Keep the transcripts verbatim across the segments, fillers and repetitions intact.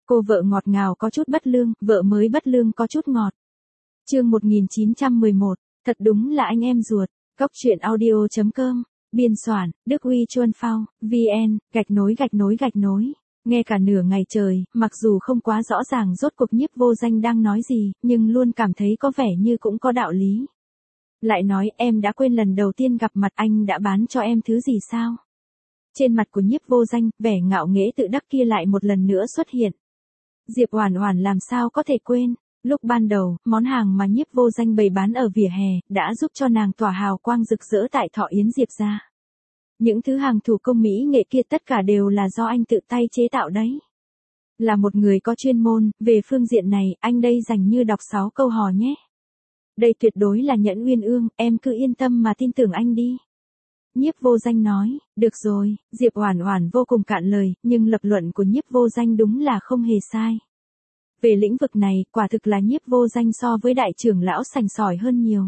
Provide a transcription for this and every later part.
Cô vợ ngọt ngào có chút bất lương, vợ mới bất lương có chút ngọt. Chương một nghìn chín trăm mười một, thật đúng là anh em ruột. Cốc truyện audio chấm com, biên soạn, Đức Huy Chuân Phao, vn, gạch nối gạch nối gạch nối. Nghe cả nửa ngày trời, mặc dù không quá rõ ràng rốt cuộc Nhiếp Vô Danh đang nói gì, nhưng luôn cảm thấy có vẻ như cũng có đạo lý. Lại nói, em đã quên lần đầu tiên gặp mặt anh đã bán cho em thứ gì sao? Trên mặt của Nhiếp Vô Danh, vẻ ngạo nghễ tự đắc kia lại một lần nữa xuất hiện. Diệp Oản Oản làm sao có thể quên, lúc ban đầu, món hàng mà Nhiếp Vô Danh bày bán ở vỉa hè, đã giúp cho nàng tỏa hào quang rực rỡ tại Thọ Yến Diệp gia. Những thứ hàng thủ công mỹ nghệ kia tất cả đều là do anh tự tay chế tạo đấy. Là một người có chuyên môn, về phương diện này, anh đây dành như đọc sáu câu hò nhé. Đây tuyệt đối là nhẫn uyên ương, em cứ yên tâm mà tin tưởng anh đi. Nhiếp Vô Danh nói, được rồi, Diệp Oản Oản vô cùng cạn lời, nhưng lập luận của Nhiếp Vô Danh đúng là không hề sai. Về lĩnh vực này, quả thực là Nhiếp Vô Danh so với đại trưởng lão sành sỏi hơn nhiều.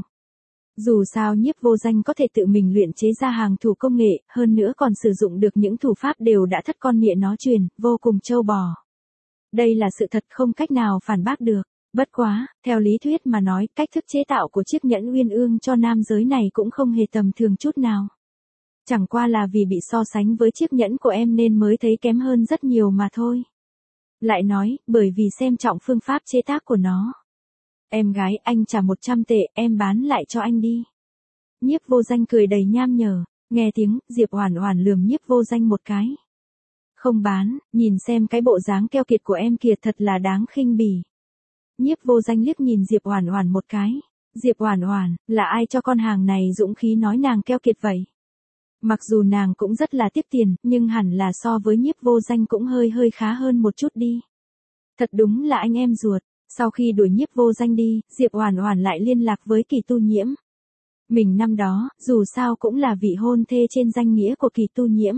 Dù sao Nhiếp Vô Danh có thể tự mình luyện chế ra hàng thủ công nghệ, hơn nữa còn sử dụng được những thủ pháp đều đã thất con mẹ nó truyền, vô cùng trâu bò. Đây là sự thật không cách nào phản bác được. Bất quá, theo lý thuyết mà nói, cách thức chế tạo của chiếc nhẫn uyên ương cho nam giới này cũng không hề tầm thường chút nào. Chẳng qua là vì bị so sánh với chiếc nhẫn của em nên mới thấy kém hơn rất nhiều mà thôi. Lại nói, bởi vì xem trọng phương pháp chế tác của nó. Em gái, anh trả một trăm tệ, em bán lại cho anh đi. Nhiếp Vô Danh cười đầy nham nhở, nghe tiếng, Diệp Oản Oản lườm Nhiếp Vô Danh một cái. Không bán, nhìn xem cái bộ dáng keo kiệt của em kìa thật là đáng khinh bỉ. Nhiếp Vô Danh liếc nhìn Diệp Oản Oản một cái. Diệp Oản Oản, là ai cho con hàng này dũng khí nói nàng keo kiệt vậy? Mặc dù nàng cũng rất là tiếc tiền, nhưng hẳn là so với Nhiếp Vô Danh cũng hơi hơi khá hơn một chút đi. Thật đúng là anh em ruột. Sau khi đuổi Nhiếp Vô Danh đi, Diệp Oản Oản lại liên lạc với Kỳ Tu Nhiễm. Mình năm đó, dù sao cũng là vị hôn thê trên danh nghĩa của Kỳ Tu Nhiễm.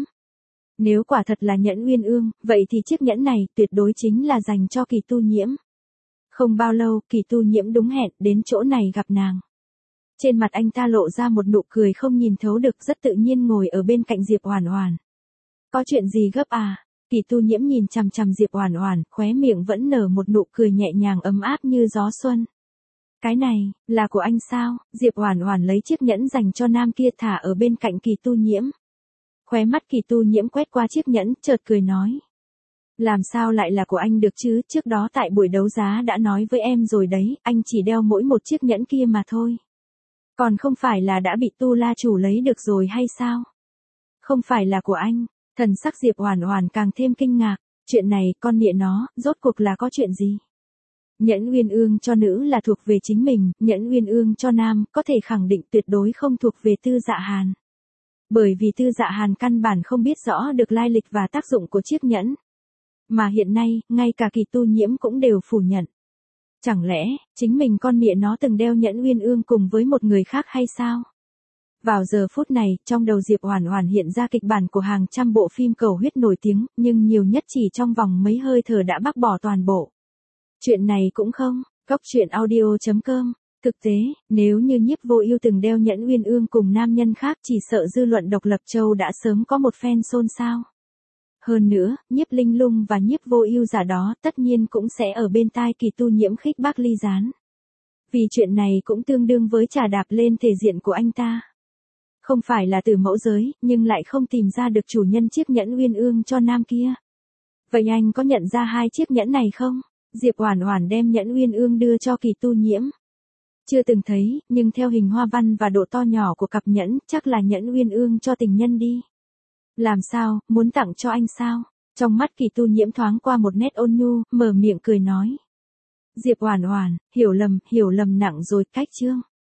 Nếu quả thật là nhẫn uyên ương, vậy thì chiếc nhẫn này tuyệt đối chính là dành cho Kỳ Tu Nhiễm. Không bao lâu, Kỳ Tu Nhiễm đúng hẹn đến chỗ này gặp nàng. Trên mặt anh ta lộ ra một nụ cười không nhìn thấu được, rất tự nhiên ngồi ở bên cạnh Diệp Oản Oản. Có chuyện gì gấp à? Kỳ Tu Nhiễm nhìn chằm chằm Diệp Oản Oản, khóe miệng vẫn nở một nụ cười nhẹ nhàng ấm áp như gió xuân. Cái này, là của anh sao? Diệp Oản Oản lấy chiếc nhẫn dành cho nam kia thả ở bên cạnh Kỳ Tu Nhiễm. Khóe mắt Kỳ Tu Nhiễm quét qua chiếc nhẫn, chợt cười nói. Làm sao lại là của anh được chứ, trước đó tại buổi đấu giá đã nói với em rồi đấy, anh chỉ đeo mỗi một chiếc nhẫn kia mà thôi. Còn không phải là đã bị Tu La chủ lấy được rồi hay sao? Không phải là của anh. Thần sắc Diệp Oản Oản càng thêm kinh ngạc, chuyện này, con mẹ nó, rốt cuộc là có chuyện gì? Nhẫn uyên ương cho nữ là thuộc về chính mình, nhẫn uyên ương cho nam, có thể khẳng định tuyệt đối không thuộc về Tư Dạ Hàn. Bởi vì Tư Dạ Hàn căn bản không biết rõ được lai lịch và tác dụng của chiếc nhẫn. Mà hiện nay, ngay cả Kỳ Tu Nhiễm cũng đều phủ nhận. Chẳng lẽ, chính mình con mẹ nó từng đeo nhẫn uyên ương cùng với một người khác hay sao? Vào giờ phút này, trong đầu Diệp Oản Oản hiện ra kịch bản của hàng trăm bộ phim cầu huyết nổi tiếng, nhưng nhiều nhất chỉ trong vòng mấy hơi thở đã bác bỏ toàn bộ. Chuyện này cũng không, cốc truyện audio chấm com. Thực tế, nếu như Nhiếp Vô Ưu từng đeo nhẫn uyên ương cùng nam nhân khác chỉ sợ dư luận Độc Lập Châu đã sớm có một phen xôn xao. Hơn nữa, Nhiếp Linh Lung và Nhiếp Vô Ưu giả đó tất nhiên cũng sẽ ở bên tai Kỳ Tu Nhiễm khích bác ly gián. Vì chuyện này cũng tương đương với trà đạp lên thể diện của anh ta. Không phải là từ mẫu giới, nhưng lại không tìm ra được chủ nhân chiếc nhẫn uyên ương cho nam kia. Vậy anh có nhận ra hai chiếc nhẫn này không? Diệp Oản Oản đem nhẫn uyên ương đưa cho Kỳ Tu Nhiễm. Chưa từng thấy, nhưng theo hình hoa văn và độ to nhỏ của cặp nhẫn, chắc là nhẫn uyên ương cho tình nhân đi. Làm sao, muốn tặng cho anh sao? Trong mắt Kỳ Tu Nhiễm thoáng qua một nét ôn nhu, mở miệng cười nói. Diệp Oản Oản, hiểu lầm, hiểu lầm nặng rồi, cách chương.